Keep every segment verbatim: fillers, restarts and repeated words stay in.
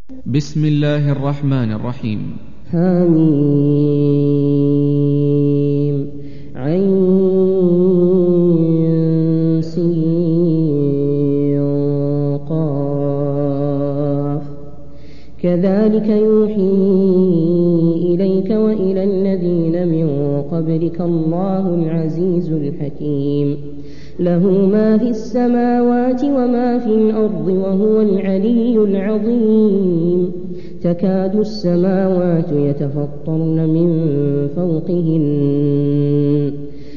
بسم الله الرحمن الرحيم. حميم عين سين قاف كذلك يوحي إليك وإلى الذين من قبلك الله العزيز الحكيم له ما في السماوات وما في الأرض وهو العلي العظيم تكاد السماوات يتفطرن من فوقهن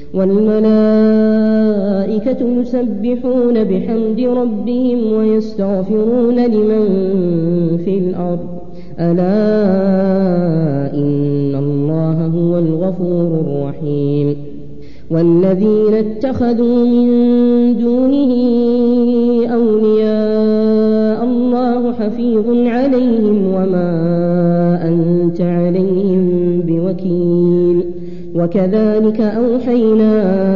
والملائكة يسبحون بحمد ربهم ويستغفرون لمن في الأرض ألا إن الله هو الغفور الرحيم والذين اتخذوا من دونه أولياء الله حفيظ عليهم وما أنت عليهم بوكيل وكذلك أوحينا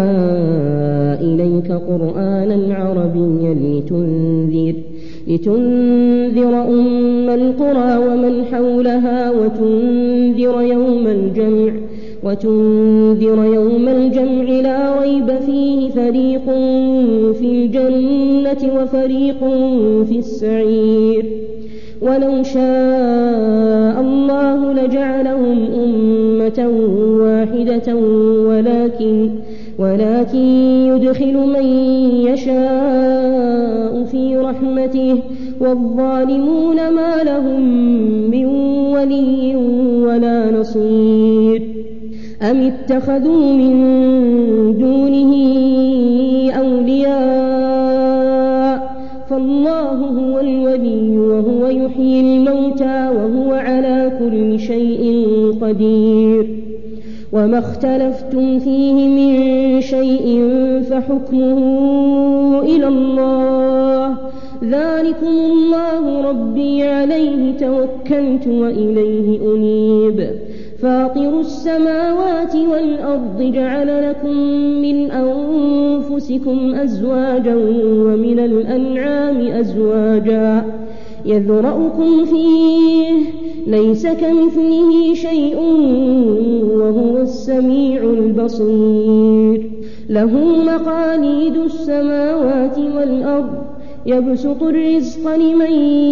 إليك قرآنا عربيا لتنذر لتنذر أم القرى ومن حولها وتنذر يوم الجمع وتنذر يوم الجمع لا ريب فيه فريق في الجنة وفريق في السعير ولو شاء الله لجعلهم أمة واحدة ولكن ولكن يدخل من يشاء في رحمته والظالمون ما لهم من ولي ولا نصير أم اتخذوا من دونه أولياء فالله هو الولي وهو يحيي الموتى وهو على كل شيء قدير وما اختلفتم فيه من شيء فحكمه إلى الله ذلكم الله ربي عليه توكلت وإليه أنيب فاطر السماوات والأرض جعل لكم من أنفسكم أزواجا ومن الأنعام أزواجا يذرأكم فيه ليس كمثله شيء وهو السميع البصير له مقاليد السماوات والأرض يبسط الرزق لمن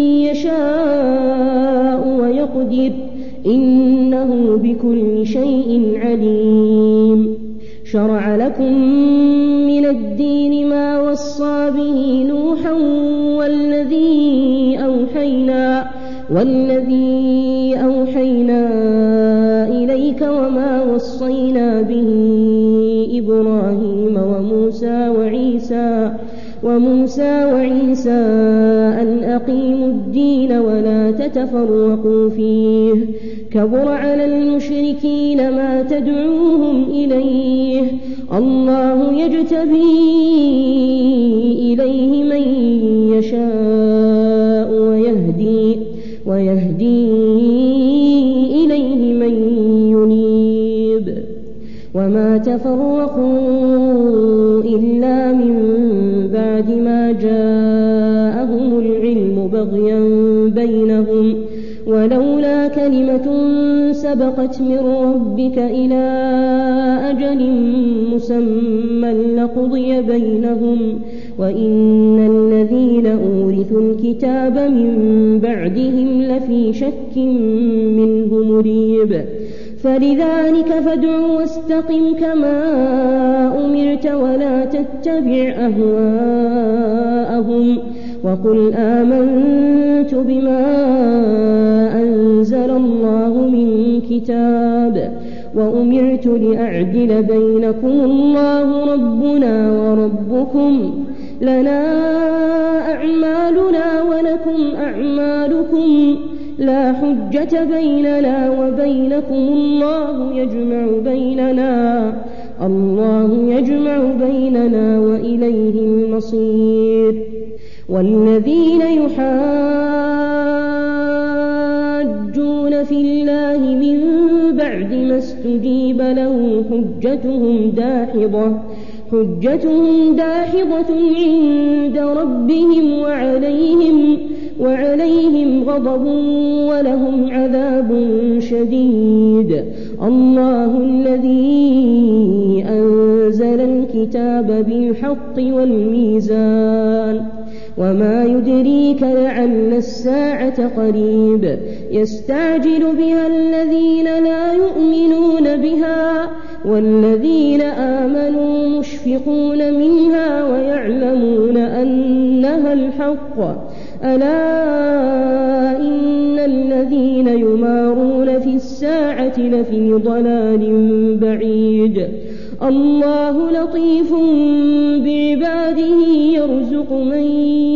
يشاء ويقدر إنه بكل شيء عليم شرع لكم من الدين ما وصى به نوحا والذي أوحينا والذي أوحينا إليك وما وصينا به إبراهيم وموسى وعيسى وموسى وعيسى أن أقيموا الدين ولا تتفرقوا فيه كبر على المشركين ما تدعوهم إليه الله يجتبي إليه من يشاء ويهدي ويهدي إليه من ينيب وما تفرقوا إلا من بعد ما جاءهم العلم بغيا بينهم ولولا كلمة سبقت من ربك إلى أجل مسمى لقضي بينهم وإن الذين أورثوا الكتاب من بعدهم لفي شك منه مريب فلذلك فادع واستقم كما أمرت ولا تتبع أهواءهم وقل آمنت بما أنزل الله من كتاب وأمرت لأعدل بينكم الله ربنا وربكم لنا أعمالنا ولكم أعمالكم لا حجة بيننا وبينكم الله يجمع بيننا الله يجمع بيننا وإليه المصير والذين يحاجون في الله من بعد ما استجيب له حجتهم داحضة حجتهم داحضة عند ربهم وعليهم, وعليهم غضب ولهم عذاب شديد. الله الذي أنزل الكتاب بالحق والميزان وما يدريك لعل الساعة قريب يستعجل بها الذين لا يؤمنون بها والذين آمنوا مشفقون منها ويعلمون أنها الحق. ألا إن الذين يمارون في الساعة لفي ضلال بعيد. الله لطيف بعباده يرزق من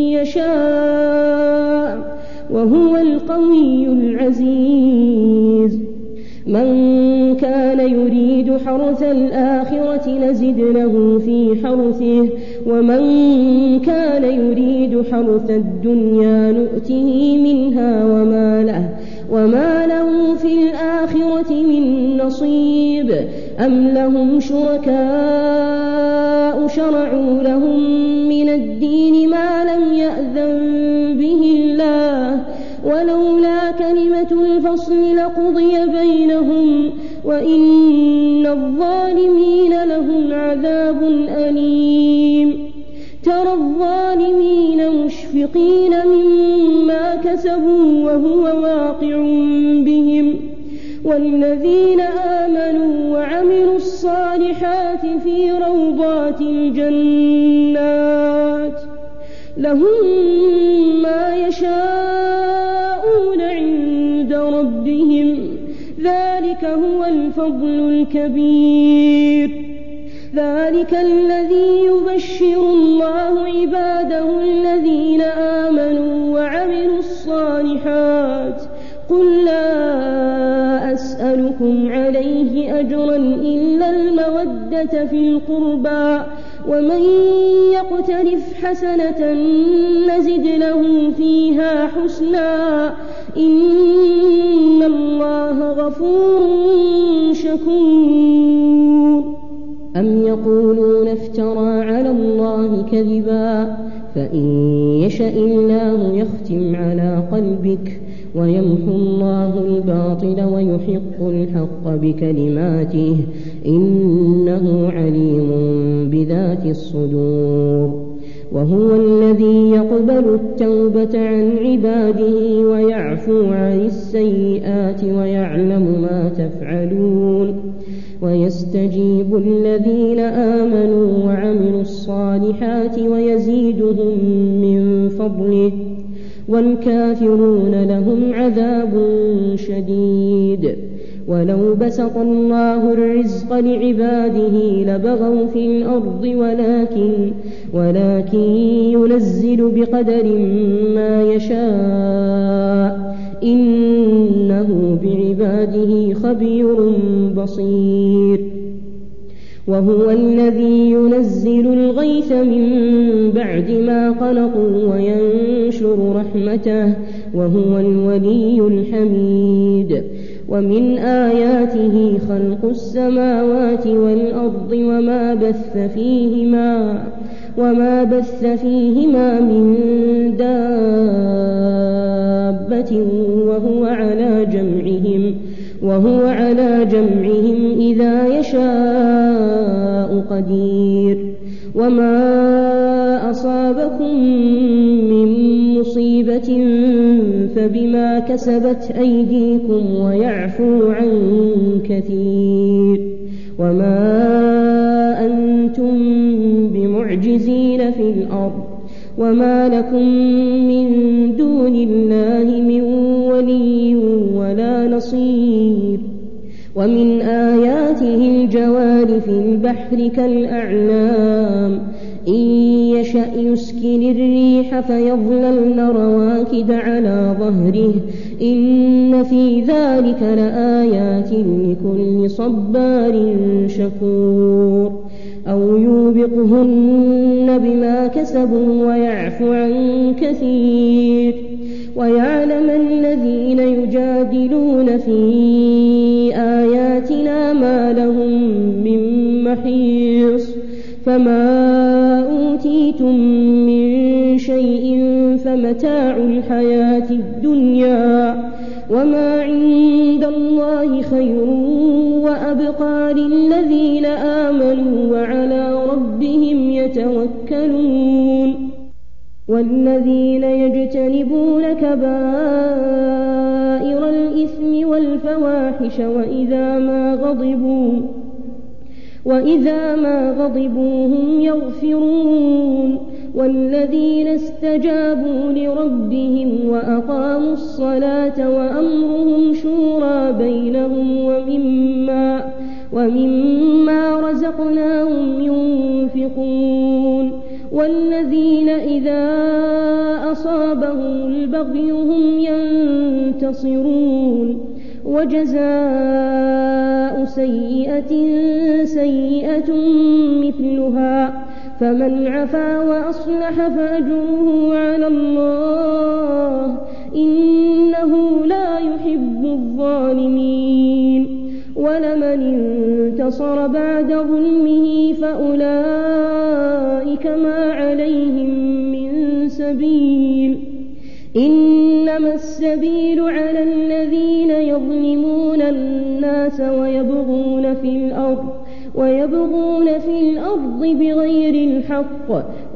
يشاء وهو القوي العزيز. من كان يريد حرث الآخرة نزد له في حرثه ومن كان يريد حرث الدنيا نؤته منها وما له, وما له في الآخرة من نصيب. أم لهم شركاء شرعوا لهم من الدين ما لم يأذن به الله ولولا كلمة الفصل لقضي بينهم وإن الظالمين لهم عذاب أليم. ترى الظالمين مشفقين مما كسبوا وهو واقع بهم والذين آمنوا وعملوا الصالحات في روضات الجنات لهم ما يشاءون عند ربهم ذلك هو الفضل الكبير. ذلك الذي يبشر الله عباده الذين آمنوا وعملوا الصالحات. قل لا أسألكم عليه أجرا إلا المودة في القربى ومن يقترف حسنة نزد له فيها حسنا إن الله غفور شكور. أم يقولون افترى على الله كذبا فإن يشأ الله يختم على قلبك ويمحو الله الباطل ويحق الحق بكلماته إنه عليم بذات الصدور. وهو الذي يقبل التوبة عن عباده ويعفو عن السيئات ويعلم ما تفعلون ويستجيب الذين آمنوا وعملوا الصالحات ويزيدهم من فضله والكافرون لهم عذاب شديد. ولو بسط الله الرزق لعباده لبغوا في الأرض ولكن, ولكن ينزل بقدر ما يشاء إنه بعباده خبير بصير. وهو الذي ينزل الغيث من بعد ما قنطوا وينشر رحمته وهو الولي الحميد. ومن آياته خلق السماوات والأرض وما بث فيهما وما بث فيهما من دابة وهو على جمعهم وهو على جمعهم إذا يشاء قدير. وما أصابكم من مصيبة فبما كسبت أيديكم ويعفو عن كثير. وما أنتم بمعجزين في الأرض وما لكم من دون الله من ولي ولا نصير. ومن آياته الجوار في البحر كالأعلام إن يشأ يسكن الريح فيظللن رواكد على ظهره إن في ذلك لآيات لكل صبار شكور. أو يوبقهن بما كسبوا ويعفو عن كثير. ويعلم الذين يجادلون في آياتنا ما لهم من محيص. فما وما عند الله خير وأبقى للذين آمنوا وعلى ربهم يتوكلون والذين يجتنبون كبائر الإثم والفواحش وإذا ما غضبوا وإذا ما غضبوا هم يغفرون والذين استجابوا لربهم وأقاموا الصلاة وأمرهم شورى بينهم ومما, ومما رزقناهم ينفقون والذين إذا أصابهم البغي هم ينتصرون وجزاء سيئة سيئة مثلها فمن عفا وأصلح فأجره على الله إنه لا يحب الظالمين ولمن انتصر بعد ظلمه فأولئك ما عليهم من سبيل إنما السبيل على الذين يظلمون الناس ويبغون في الأرض ويبغون في الأرض بغير الحق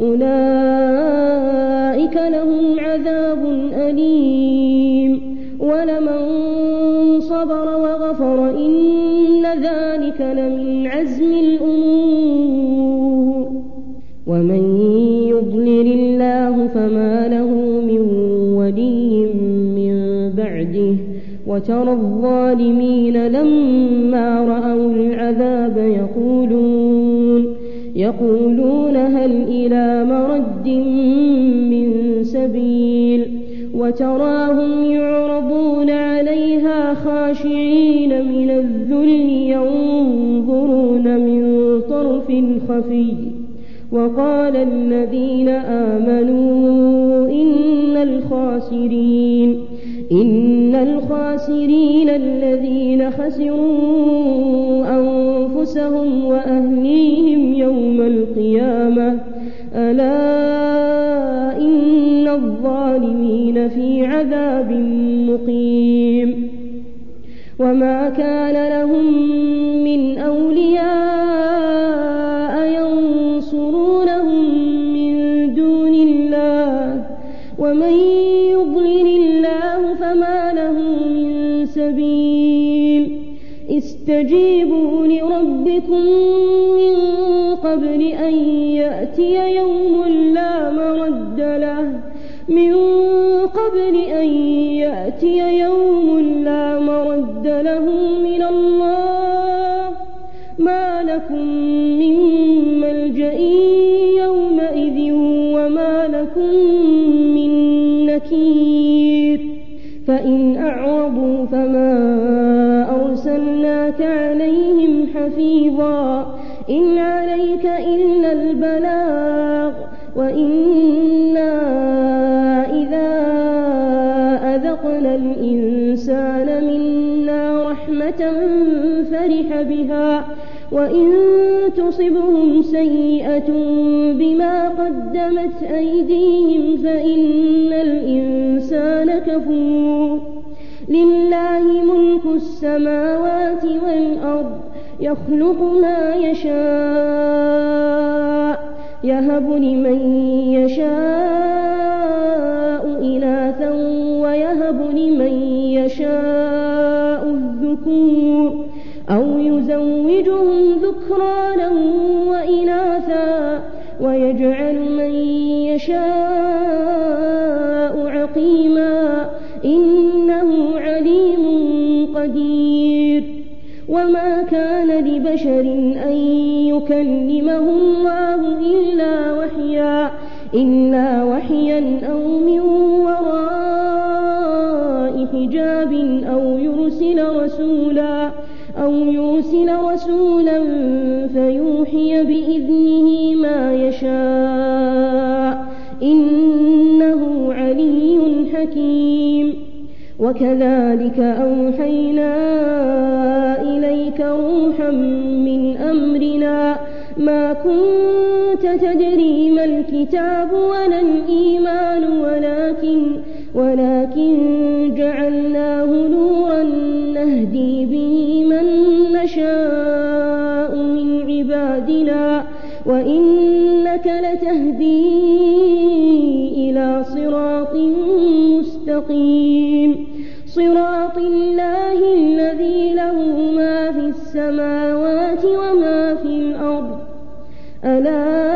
أولئك لهم عذاب أليم ولمن صبر وغفر إن ذلك لمن عزم الأمور ومن يضلل الله فما له من ولي من بعده وترى الظالمين لما رأوا العذاب يقولون يقولون هل إلى مرد من سبيل وتراهم يعرضون عليها خاشعين من الذل ينظرون من طرف خفي وقال الذين آمنوا إن الخاسرين إن الخاسرين الذين خسروا أنفسهم وأهليهم يوم القيامة ألا إن الظالمين في عذاب مقيم وما كان لهم من أولياء ينصرونهم من دون الله ومن يضلل الله فما له من سبيل استجيبوا لربكم من قبل أن يأتي يوم لا مرد له من قبل أن يأتي يوم لا مرد له من الله ما لكم من ملجأ يومئذ وما لكم من نكير فإن أعرضوا فما أرسلناك عليهم حفيظا إن عليك إلا البلاغ وإنا إذا أذقنا الإنسان منا رحمة فرح بها وإن تصبهم سيئة بما قدمت أيديهم فإن الإنسان كفور لله ملك السماوات والأرض يخلق ما يشاء يهب لمن يشاء إناثا ويهب لمن يشاء الذكور أو يزوجهم ذكرانا وإناثا ويجعل من يشاء عقيما إنه عليم قدير وما كان لبشر أن يكلمه الله إلا وحيا إلا وحيا أو من وراء حجاب أو يرسل رسولا أو يرسل رسولا فيوحي بإذنه ما يشاء إنه علي حكيم وكذلك أوحينا إليك روحا من أمرنا ما كنت تدري ما الكتاب ولا الإيمان ولكن ولكن جعلناه على